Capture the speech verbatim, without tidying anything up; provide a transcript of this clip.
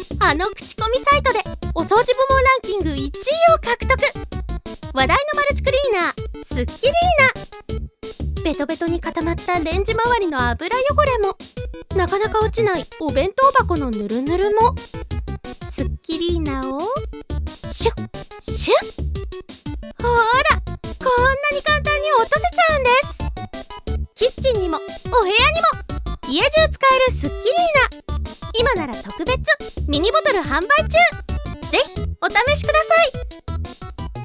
あの口コミサイトでお掃除部門ランキングいちいを獲得。話題のマルチクリーナースッキリーナ。ベトベトに固まったレンジ周りの油汚れも、なかなか落ちないお弁当箱のぬるぬるも、スッキリーナをシュッシュッ。ほら、こんなに簡単に落とせちゃうんです。キッチンにもお部屋にも家中使えるスッキリーナ。今なら特別ミニボトル販売中。ぜひお試しください。